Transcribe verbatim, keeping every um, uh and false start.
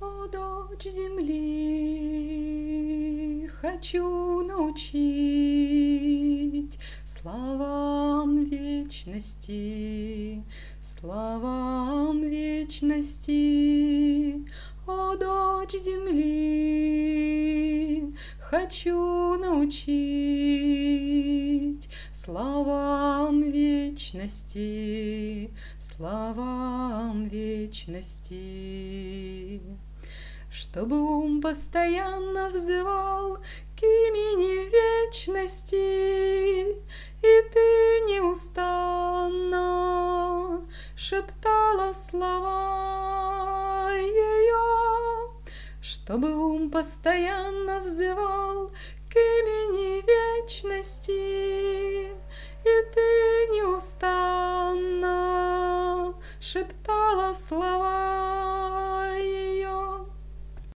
О, дочь земли, хочу научить словам вечности, словам вечности. О, дочь земли, хочу научить словам вечности, словам вечности. Чтобы ум постоянно взывал к имени вечности, и ты неустанно шептала слова ее. Чтобы ум постоянно взывал к имени вечности, и ты неустанно шептала слова